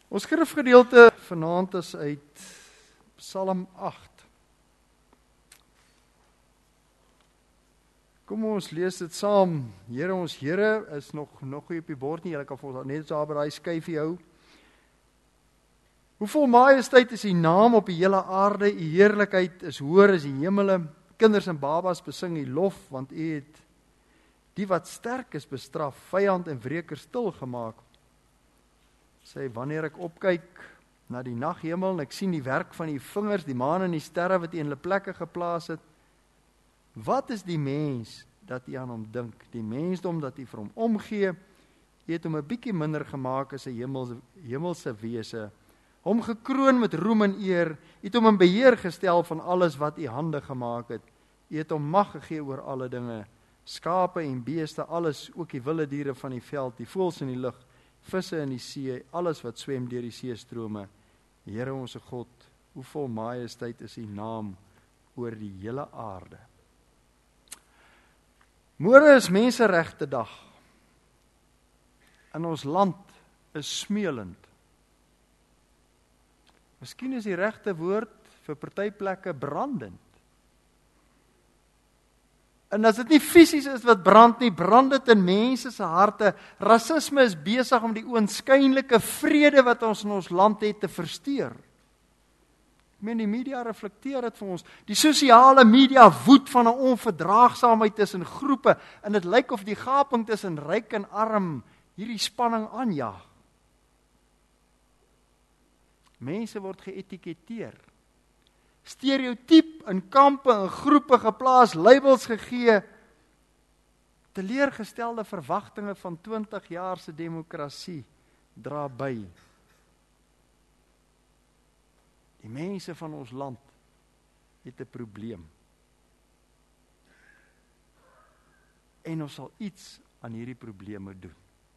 Ons skrifgedeelte vanaand is uit Psalm 8. Kom ons lees dit saam. Here, ons Here is nog nie op die bord nie. Julle kan vir ons net so by daai skyfie hou. Hoe vol majesteit is U naam op die hele aarde. U heerlikheid is hoër as die hemele. Kinders en babas besing U lof, want U het die wat sterk is bestraf, vyand en wreker stil gemaak. Sê, wanneer ek opkyk na die naghemel en ek sien die werk van U vingers, die maan en die sterre wat U in hulle plekke geplaas het, wat is die mens dat U aan hom dink? Die mensdom dat U vir hom omgee, U het hom 'n bietjie minder gemaak as 'n hemelse wese, hom gekroon met roem en eer, U het hom in beheer gestel van alles wat U hande gemaak het, U het hom mag gegee oor alle dinge, skape en beeste, alles, ook die wilde diere van die veld, die voëls in die lug, visse in die see, alles wat swem deur die seestrome. Here ons God, hoe vol majesteit is U naam oor die hele aarde. Môre is Menseregte Dag. In ons land is smeulend. Miskien is die regte woord vir party plekke brandend. En as dit nie fisies is wat brand nie, brand dit in mense se harte. Rasisme is besig om die oënskynlike vrede wat ons in ons land het te versteur. Ek meen, die media reflekteer dit vir ons. Die sosiale media woed van 'n onverdraagsaamheid tussen groepe, en dit lyk of die gaping tussen ryk en arm hierdie spanning aanjaag. Mense word geetiketeer, stereotyp in kampe en groepe geplaas, labels gegee, teleurgestelde verwagtinge van 20 jaar se demokrasie dra by. Die mense van ons land het 'n probleem. En ons sal iets aan hierdie probleme doen.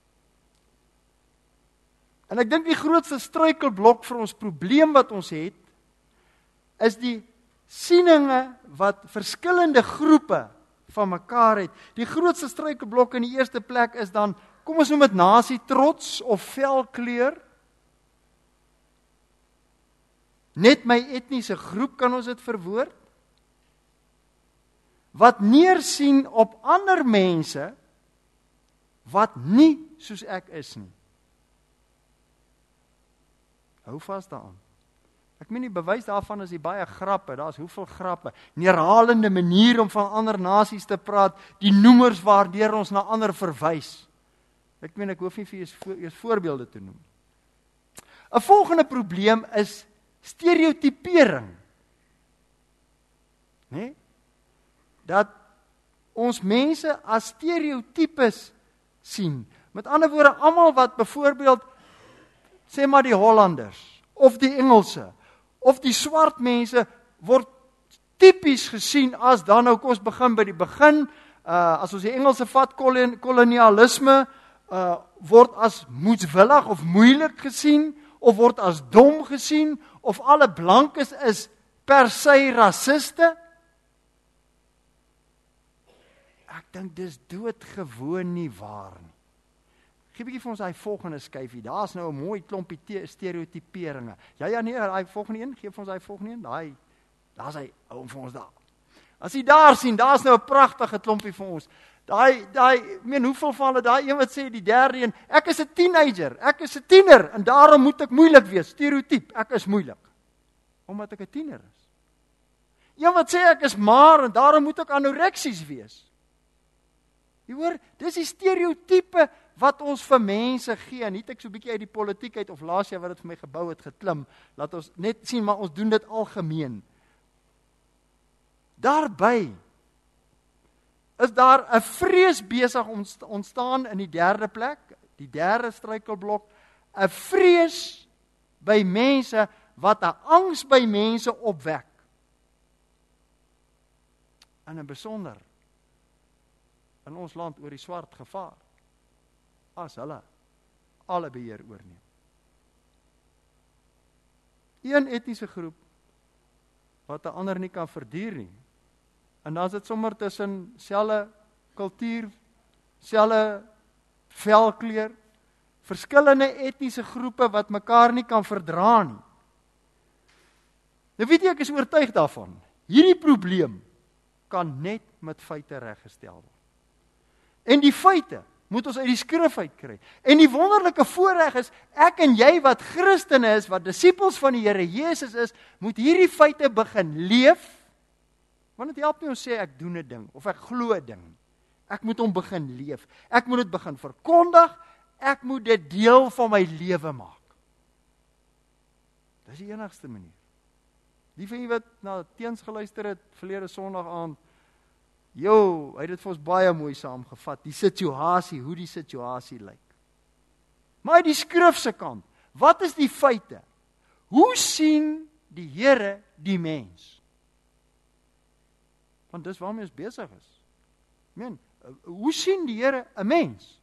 En ek dink die grootste struikelblok vir ons probleem wat ons het, is die sieninge wat verskillende groepe van mekaar het. Die grootste struikelblok in die eerste plek is dan, kom ons noem dit nasietrots of velkleur. Net my etniese groep kan ons dit verwoord. Wat neersien op ander mense wat nie soos ek is nie. Hou vas daaraan. Ek meen die bewys daarvan is die baie grappe, daar is hoeveel grappe, neerhalende manier om van ander nasies te praat, die noemers waardeur ons na ander verwys. Ek meen, ek hoef nie vir eers voorbeelde te noem. 'n volgende probleem is stereotypering. Nee? Dat ons mense as stereotypes sien. Met ander woorde, almal wat byvoorbeeld, sê maar die Hollanders, of die Engelse, of die swart mense, word tipies gesien as, dan nou kom ons begin by die begin, as ons die Engelse vat, kolonialisme, word as moedswillig of moeilik gesien, of word as dom gesien, of alle blankes is per se rasiste. Ek dink dis doodgewoon nie waar nie. Gee bietjie vir ons daai volgende skyfie. Daar's nou 'n mooi klompie stereotyperinge. Ja nee, daai volgende een, gee vir ons daai volgende een. Daar's hy, hou hom vir ons daar. As jy daar sien, daar's nou 'n pragtige klompie vir ons. Hoeveel van hulle, daai een wat sê die derde een, ek is 'n teenager, ek is 'n tiener en daarom moet ek moeilik wees, stereotyp, ek is moeilik. Omdat ek 'n tiener is. Een wat sê ek is maar en daarom moet ek anoreksies wees. Jy hoor, dis die stereotype wat ons vir mense gee, en nie ek so 'n bietjie uit die politiek uit, of laas jaar wat dit vir my gebou het geklim, laat ons net sien, maar ons doen dit algemeen. Daarby is daar 'n vrees besig ontstaan in die derde plek, die derde struikelblok, 'n vrees by mense wat 'n angs by mense opwek. En in besonder in ons land oor die swart gevaar, as hulle alle beheer oorneem. Een etniese groep wat 'n ander nie kan verduur nie. En dan is dit sommer tussen selfe kultuur, selfe velkleur, verskillende etniese groepe wat mekaar nie kan verdra nie. Nou weet jy, ek is oortuig daarvan. Hierdie probleem kan net met feite reggestel word. En die feite moet ons uit die skrif uitkry. En die wonderlike voorreg is, ek en jy wat Christene is, wat disippels van die Here Jesus is, moet hierdie feite begin leef. Want dit help nie ons sê ek doen 'n ding of ek glo 'n ding. Ek moet hom begin leef. Ek moet dit begin verkondig. Ek moet dit deel van my lewe maak. Dis die enigste manier. Die van julle wat na teens geluister het verlede Sondag aand, hy het dit vir ons baie mooi saamgevat, die situasie, hoe die situasie lyk. Maar uit die skrif se kant, wat is die feite? Hoe sien die Here die mens? Want dis waarmee ons besig is. Hoe sien die Here 'n mens?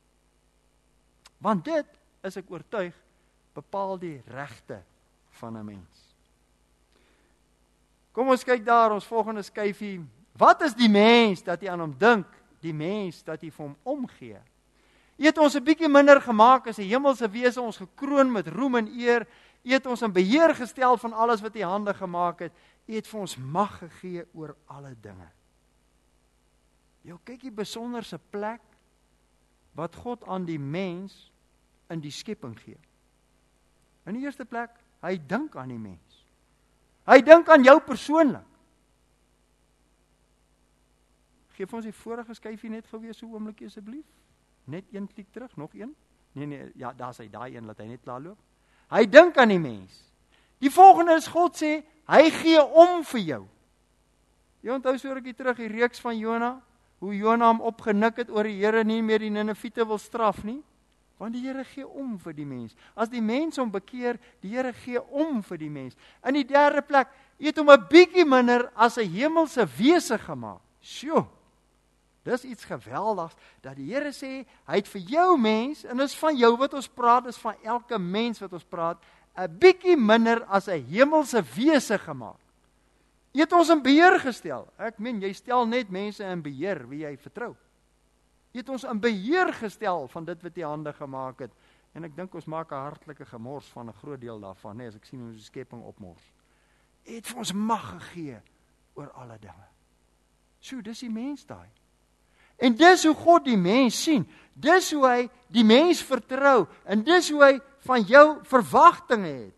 Want dit, is ek oortuig, bepaal die regte van 'n mens. Kom ons kyk daar, ons volgende skyfie. Wat is die mens dat jy aan hom dink? Die mens dat jy vir hom omgee? Jy het ons 'n bietjie minder gemaak as 'n hemelse wese, ons gekroon met roem en eer. Jy het ons in beheer gestel van alles wat jy hande gemaak het. Jy het vir ons mag gegee oor alle dinge. Kyk die besonderse plek wat God aan die mens in die skepping gee. In die eerste plek, hy dink aan die mens. Hy dink aan jou persoonlik. Geef ons die vorige skyfie net gewees so oomblikie asseblief. Net een klik terug, nog een. Nee, ja, daar is hy, daai een, laat hy net klaar loop. Hy dink aan die mens. Die volgende is, God sê, hy gee om vir jou. Jy onthou so rukkie terug die reeks van Jona, hoe Jona hom opgenik het oor die Here nie meer die Nineviete wil straf nie, want die Here gee om vir die mens. As die mens hom bekeer, die Here gee om vir die mens. In die derde plek, jy het hom 'n bietjie minder as 'n hemelse wese gemaak. Sjoe, dis iets geweldigs, dat die Here sê, hy het vir jou mens, en dis van jou wat ons praat, dis van elke mens wat ons praat, 'n bietjie minder as 'n hemelse wese gemaak. Jy het ons in beheer gestel. Ek meen, jy stel net mense in beheer wie jy vertrou. Jy het ons in beheer gestel van dit wat jy hande gemaak het. En ek dink ons maak 'n hartlike gemors van 'n groot deel daarvan, nee, as ek sien hoe ons die skepping opmors. Jy het vir ons mag gegee oor alle dinge. So, dis die mens daai. En dis hoe God die mens sien. Dis hoe hy die mens vertrou. En dis hoe hy van jou verwagtinge het.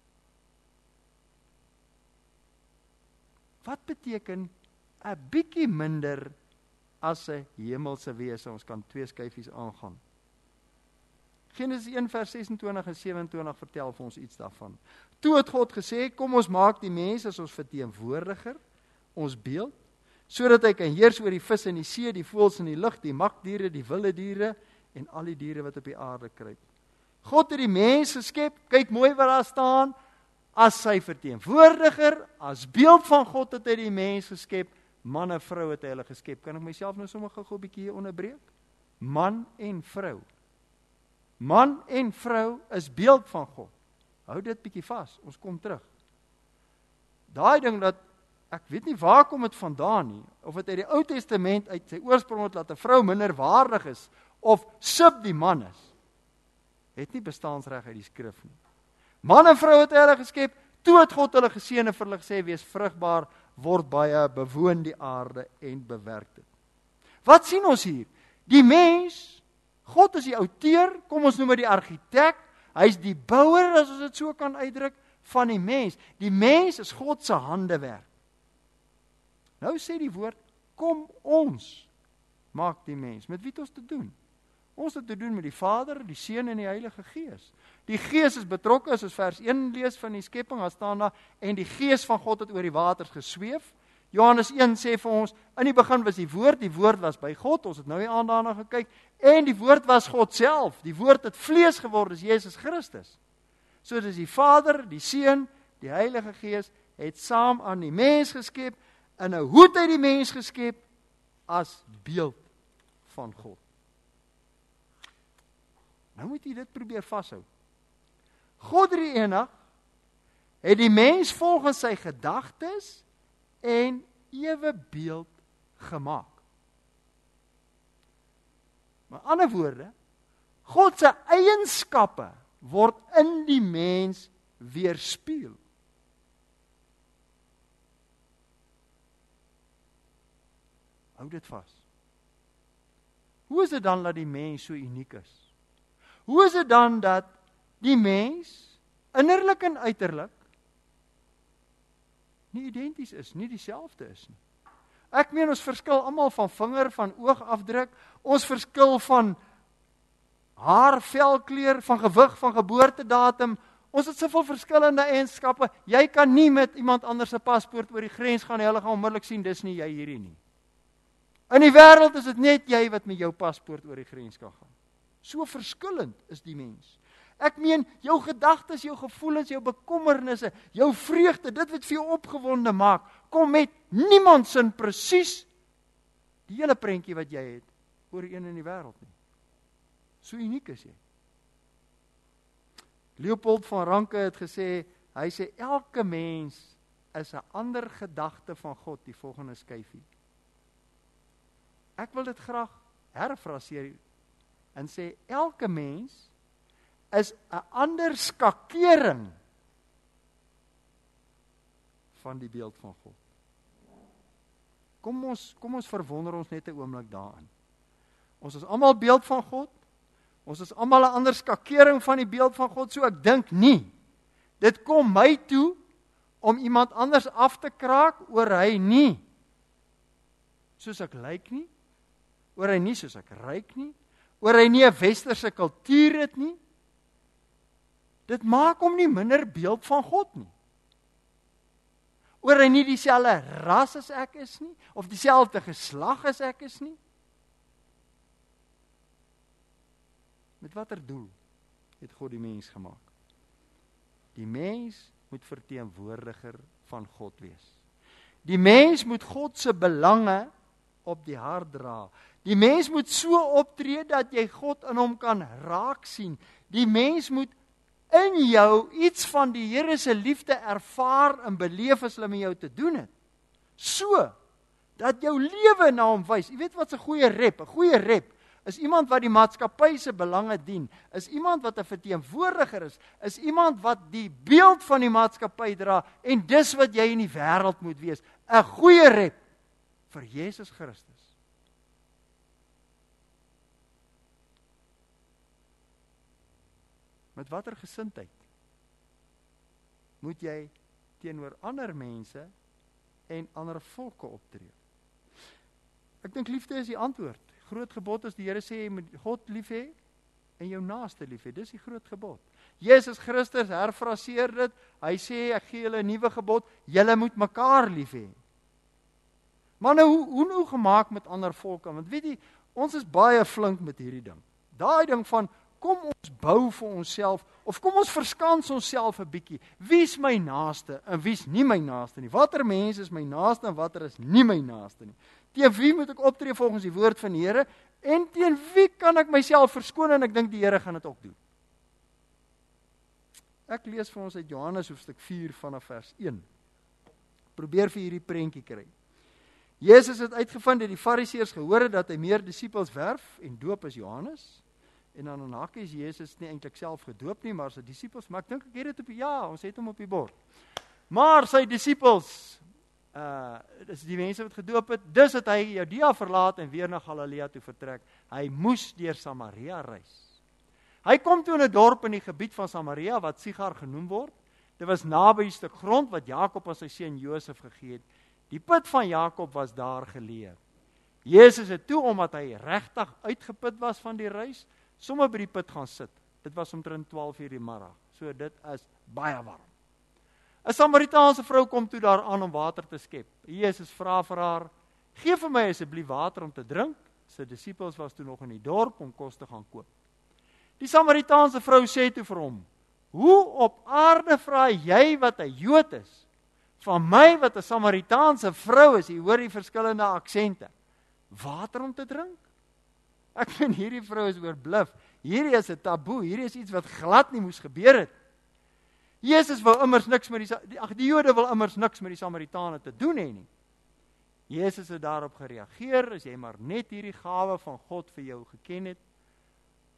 Wat beteken 'n bietjie minder as 'n hemelse wese? Ons kan 2 skyfies aangaan. Genesis 1 vers 26 en 27 vertel vir ons iets daarvan. Toe het God gesê, kom ons maak die mens as ons verteenwoordiger, ons beeld, sodat hy kan heers oor die vis in die see, die voëls in die lug, die magdiere, die wilde diere en al die diere wat op die aarde kruip. God het die mens geskep, kyk mooi wat daar staan, as sy verteenwoordiger, as beeld van God het hy die mens geskep, man en vrou het hy hulle geskep. Kan ek myself nou sommer gou 'n bietjie hier onderbreek? Man en vrou. Man en vrou is beeld van God. Hou dit bietjie vas, ons kom terug. Daai ding dat, ek weet nie waar kom dit vandaan nie, of het uit die Ou Testament uit sy oorsprong het dat 'n vrou minder waardig is, of sub die man is, het nie bestaansreg uit die skrif nie. Man en vrou het hy hulle geskep, toe het God hulle geseën en vir hulle gesê, wees vrugbaar, word baie, bewoon die aarde en bewerk dit. Wat sien ons hier? Die mens, God is die outeur, kom ons noem dit die argitek, hy is die bouer, as ons dit so kan uitdruk, van die mens. Die mens is God se handewerk. Nou sê die woord, kom ons maak die mens. Met wie het ons te doen? Ons het te doen met die Vader, die Seun en die Heilige Gees. Die Gees is betrokke, as ons vers 1 lees van die skepping, daar staan daar, en die Gees van God het oor die waters gesweef. Johannes 1 sê vir ons, in die begin was die woord was by God, ons het nou die aand daarna gekyk, en die woord was God self, die woord het vlees geword, is Jesus Christus. So dis die Vader, die Seun, die Heilige Gees, het saam aan die mens geskep, en nou hoe het hy die mens geskep? As beeld van God. Nou moet jy dit probeer vashou. God Drie-enig het die mens volgens sy gedagtes en ewebeeld gemaak. Met ander woorde, God se eienskappe word in die mens weerspieël. Hou dit vas. Hoe is dit dan dat die mens so uniek is? Hoe is dit dan dat die mens, innerlik en uiterlik, nie identies is, nie dieselfde is nie? Ek meen, ons verskil almal van vinger, van oogafdruk, ons verskil van haar, velkleur, van gewig, van geboortedatum, ons het soveel verskillende eienskappe, jy kan nie met iemand anders se paspoort oor die grens gaan, hulle gaan onmiddellik sien, dis nie jy hierdie nie. In die wêreld is dit net jy wat met jou paspoort oor die grens kan gaan. So verskillend is die mens. Ek meen, jou gedagtes, jou gevoelens, jou bekommernisse, jou vreugde, dit wat vir jou opgewonde maak, kom met niemand sin presies die hele prentjie wat jy het oor een in die wêreld nie. So uniek is jy. Leopold van Ranke het gesê, hy sê elke mens is 'n ander gedagte van God, die volgende skyfie. Ek wil dit graag herfraseer en sê elke mens is 'n ander skakering van die beeld van God. Kom ons verwonder ons net 'n oomblik daarin. Ons is almal beeld van God. Ons is almal 'n ander skakering van die beeld van God, so ek dink nie. Dit kom my toe om iemand anders af te kraak oor hy nie soos ek lyk nie, oor hy nie soos ek ryk nie, oor hy nie 'n westerse kultuur het nie. Dit maak hom nie minder beeld van God nie. Oor hy nie dieselfde ras as ek is nie, of dieselfde geslag as ek is nie. Met watter doel het God die mens gemaak? Die mens moet verteenwoordiger van God wees. Die mens moet God se belange op die hart dra. Die mens moet so optree dat jy God in hom kan raak sien. Die mens moet in jou iets van die Here se liefde ervaar en beleef as hulle met jou te doen het. So, dat jou lewe na hom wys. Jy weet wat 'n goeie rep? 'n Goeie rep is iemand wat die maatskappy se belange dien, is iemand wat 'n verteenwoordiger is iemand wat die beeld van die maatskappy dra, en dis wat jy in die wêreld moet wees. 'n Goeie rep vir Jesus Christus. Met watter gesindheid moet jy teenoor ander mense en ander volke optree? Ek dink liefde is die antwoord. Groot gebod is die Here sê jy moet God lief hê en jou naaste lief hê. Dis die groot gebod. Jesus Christus herfraseer dit. Hy sê ek gee julle 'n nuwe gebod, julle moet mekaar lief hê. Maar nou hoe nou gemaak met ander volke? Want weet jy, ons is baie flink met hierdie ding. Daai ding van kom ons bou vir onsself, of kom ons verskans onsself 'n bietjie. Wie's my naaste en wie's nie my naaste nie? Watter mens is my naaste en watter is nie my naaste nie? Teen wie moet ek optree volgens die woord van die Here? En teen wie kan ek myself verskoon? En ek dink die Here gaan dit ook doen. Ek lees vir ons uit Johannes hoofstuk 4 vanaf vers 1. Probeer vir hierdie prentjie kry. Jesus het uitgevind dat die Fariseërs gehoor het dat hy meer disippels werf en doop as Johannes. En dan in hakies Jesus nie eintlik self gedoop nie, maar sy disippels, maar ek dink ek het dit ons het hom op die bord. Maar sy disippels, dis die mense wat gedoop het, dus het hy Judea verlaat en weer na Galilea toe vertrek. Hy moes deur Samaria reis. Hy kom toe in 'n dorp in die gebied van Samaria, wat Sigar genoem word. Dit was naby 'n stuk grond wat Jakob aan sy seun Josef gegee het. Die put van Jakob was daar geleë. Jesus het toe, omdat hy regtig uitgeput was van die reis, sommer by die put gaan sit. Dit was omtrent 12:00 die middag. So dit is baie warm. 'n Samaritaanse vrou kom toe daar aan om water te skep. Jesus vra vir haar, gee vir my asseblief water om te drink. Sy disippels was toe nog in die dorp om kos te gaan koop. Die Samaritaanse vrou sê toe vir hom, hoe op aarde vra jy wat 'n Jood is, van my wat 'n Samaritaanse vrou is, jy hoor die verskillende aksente, water om te drink? Ek vind hierdie vrou is oorbluf. Hierdie is 'n taboe, hierdie is iets wat glad nie moes gebeur het. Jesus wil immers niks met die Jode wil immers niks met die Samaritane te doen hê nie. Jesus het daarop gereageer, as jy maar net hierdie gawe van God vir jou geken het,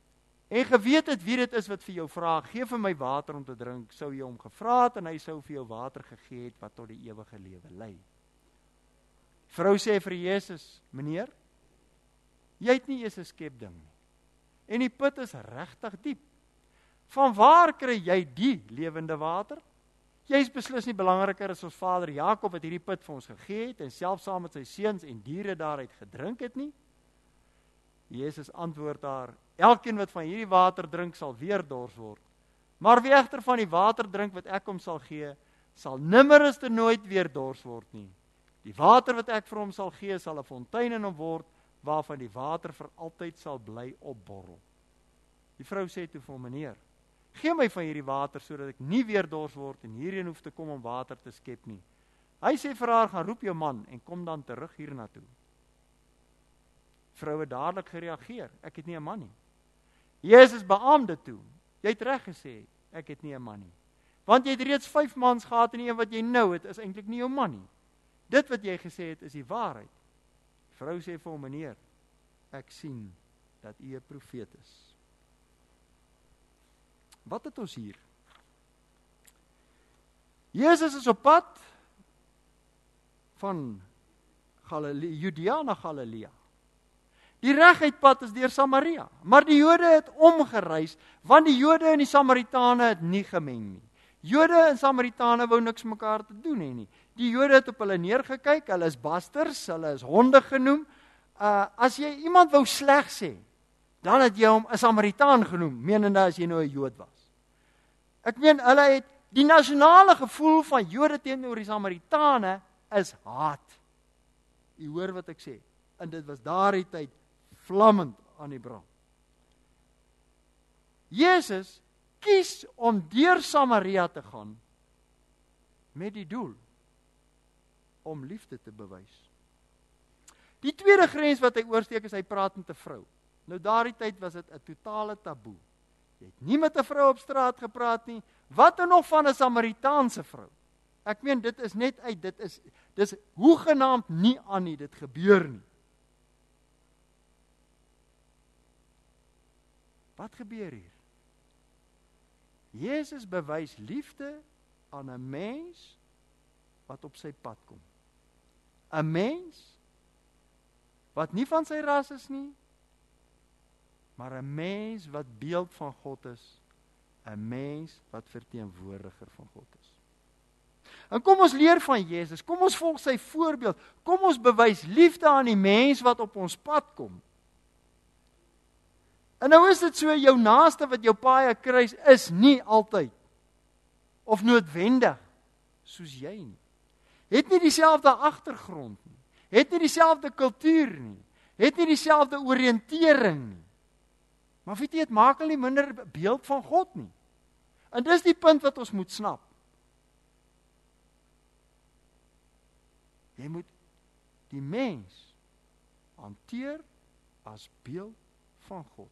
en geweet het wie dit is wat vir jou vra, gee vir my water om te drink, sou jy hom gevra het en hy sou vir jou water gegee het wat tot die ewige lewe lei. Vrou sê vir Jesus, meneer, jy het nie eers 'n skepding nie. En die put is regtig diep. Van waar kry jy die lewende water? Jy is beslis nie belangriker as ons vader Jakob wat hierdie put vir ons gegee het en self saam met sy seuns en diere daaruit gedrink het nie. Jesus antwoord haar, elkeen wat van hierdie water drink sal weer dors word. Maar wie egter van die water drink wat ek hom sal gee, sal nimmer as te nooit weer dors word nie. Die water wat ek vir hom sal gee, sal 'n fontein in hom word, waarvan die water vir altyd sal bly opborrel. Die vrou sê toe vir hom, meneer, gee my van hierdie water, sodat ek nie weer dors word en hierheen hoef te kom om water te skep nie. Hy sê vir haar, gaan roep jou man en kom dan terug hiernatoe. Vrou het dadelik gereageer, ek het nie 'n man nie. Jesus beaam dit toe, jy het reg gesê, ek het nie 'n man nie. Want jy het reeds 5 mans gehad en die een wat jy nou het, is eintlik nie jou man nie. Dit wat jy gesê het, is die waarheid. Vrou sê vir hom, meneer, ek sien dat u 'n profeet is. Wat het ons hier? Jesus is op pad van Judea na Galilea. Die reguit pad is deur Samaria, maar die Jode het omgereis, want die Jode en die Samaritane het nie gemeng nie. Jode en Samaritane wou niks mekaar te doen hê nie. Die Jode het op hulle neergekyk, hulle is basters, hulle is honde genoem. As jy iemand wou sleg sê, dan het jy hom 'n Samaritaan genoem, menende as jy nou 'n Jood was. Ek meen, hulle het die nasionale gevoel van Jode teenoor die Samaritane is haat. U hoor wat ek sê. En dit was daardie tyd vlammend aan die brand. Jesus kies om deur Samaria te gaan met die doel om liefde te bewys. Die tweede grens wat hy oorsteek is, hy praat met 'n vrou. Nou daardie tyd was dit 'n totale taboe. Jy het nie met 'n vrou op straat gepraat nie, wat er nog van 'n Samaritaanse vrou. Ek meen, dit is net uit, dis hoegenaamd nie aan nie, dit gebeur nie. Wat gebeur hier? Jesus bewys liefde aan 'n mens wat op sy pad kom. 'n Mens wat nie van sy ras is nie, maar 'n mens wat beeld van God is, 'n mens wat verteenwoordiger van God is. En kom ons leer van Jesus, kom ons volg sy voorbeeld, kom ons bewys liefde aan die mens wat op ons pad kom. En nou is dit so, jou naaste wat jou paai kruis is nie altyd, of noodwendig, soos jy nie. Het nie dieselfde agtergrond nie, het nie dieselfde kultuur nie, het nie dieselfde oriëntering nie. Maar weet jy, het maak hulle nie minder beeld van God nie. En dis die punt wat ons moet snap. Jy moet die mens hanteer as beeld van God.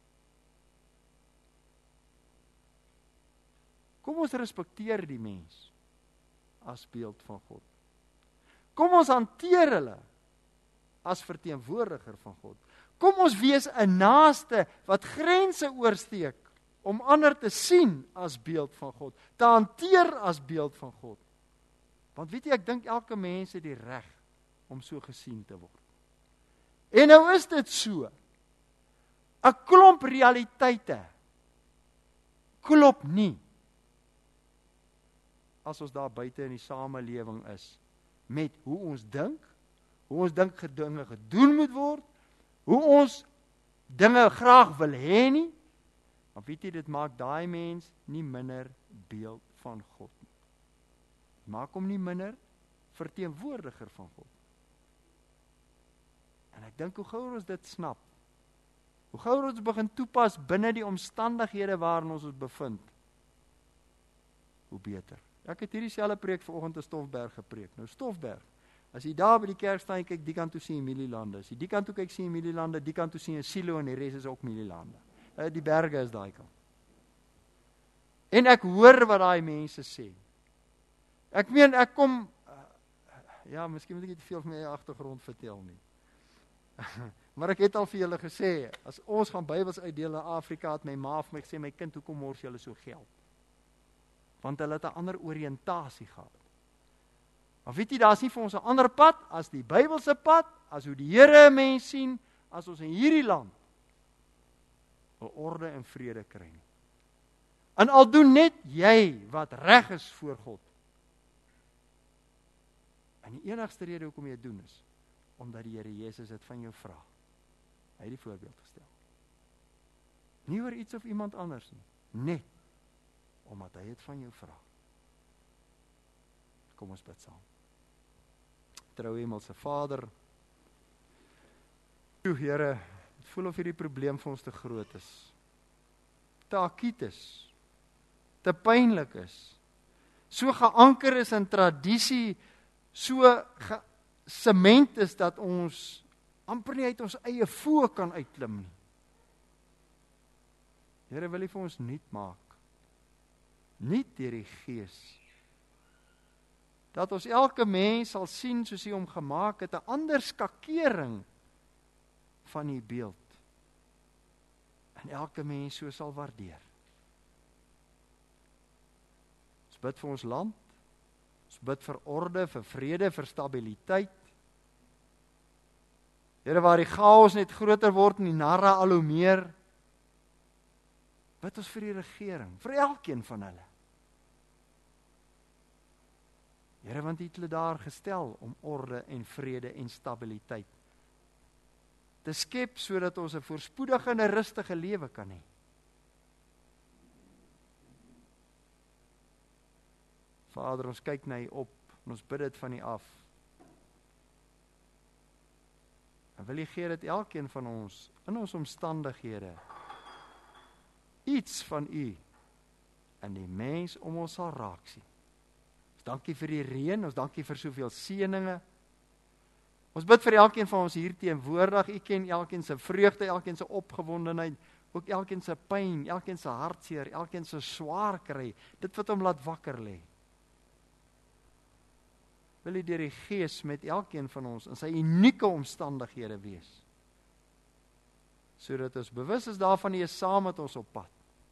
Kom ons respekteer die mens as beeld van God. Kom ons hanteer hulle as verteenwoordiger van God. Kom ons wees 'n naaste wat grense oorsteek om ander te sien as beeld van God, te hanteer as beeld van God. Want weet jy, ek dink elke mens het die reg om so gesien te word. En nou is dit so, 'n klomp realiteite klop nie as ons daar buite in die samelewing is, met hoe ons dink dinge gedoen moet word, hoe ons dinge graag wil hê nie, maar weet jy, dit maak daai mens nie minder beeld van God nie. Maak hom nie minder verteenwoordiger van God. En ek dink hoe gouer ons dit snap, hoe gouer ons begin toepas binne die omstandighede waarin ons bevind, hoe beter. Ek het hierdie selfe preek vanoggend in Stoffberg gepreek. Nou Stoffberg, as jy daar by die kerk staan, kyk die kant toe sien jy Mielielande. As jy die kant toe kyk sien jy Mielielande, die kant toe sien jy Silo en die res is ook Mielielande. Die berge is daai kant. En ek hoor wat daai mense sê. Ek meen, ek kom, miskien moet ek nie te veel van my agtergrond vertel nie. Maar ek het al vir julle gesê, as ons gaan Bybels uitdeel in Afrika, het my ma vir my gesê, my kind, hoekom mors julle so geld? Want hulle het 'n ander oriëntasie gehad. Maar weet jy, daar is nie vir ons 'n ander pad as die Bybelse pad, as hoe die Here 'n mens sien, as ons in hierdie land 'n orde en vrede kry nie. En al doen net jy wat reg is voor God. En die enigste rede hoekom jy dit doen is, omdat die Here Jesus dit van jou vra. Hy het die voorbeeld gestel. Nie oor iets of iemand anders nie, net omdat hy het van jou vra. Kom ons bid saam. Trouwe Hemelse Vader, toe Here, het voel of hierdie probleem vir ons te groot is, te akiet is, te pynlik is, so geanker is in tradisie, so gesement is dat ons amper nie uit ons eie voë kan uitklim nie. Here, wil U vir ons nuut maak, nuut deur die Gees, dat ons elke mens sal sien soos U hom gemaak het, 'n ander skakering van U beeld, en elke mens so sal waardeer. Ons bid vir ons land, ons bid vir orde, vir vrede, vir stabiliteit. Here, waar die chaos net groter word en die narre al hoe meer, bid ons vir die regering, vir elkeen van hulle. Here, want U het hulle daar gestel om orde en vrede en stabiliteit te skep, sodat ons 'n voorspoedige en 'n rustige lewe kan hê. Vader, ons kyk na U op, en ons bid dit van U af. En wil U gee dat elkeen van ons, in ons omstandighede, iets van U in die mens om ons sal raak sien. Ons dankie vir die reën, ons dankie vir soveel seëninge. Ons bid vir elkeen van ons hier teenwoordig. U ken elkeen se vreugde, elkeen se opgewondenheid, ook elkeen se pyn, elkeen se hartseer, elkeen se swaar kry, dit wat hom laat wakker lê. Wil U deur die Gees met elkeen van ons in sy unieke omstandighede wees, sodat ons bewus is daarvan U is saam met ons op pad.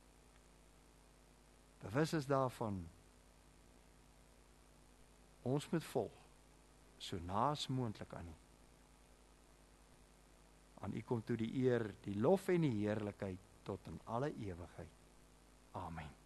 Bewus is daarvan ons moet volg, so naas moontlik aan U. Aan U kom toe die eer, die lof en die heerlikheid tot in alle ewigheid. Amen.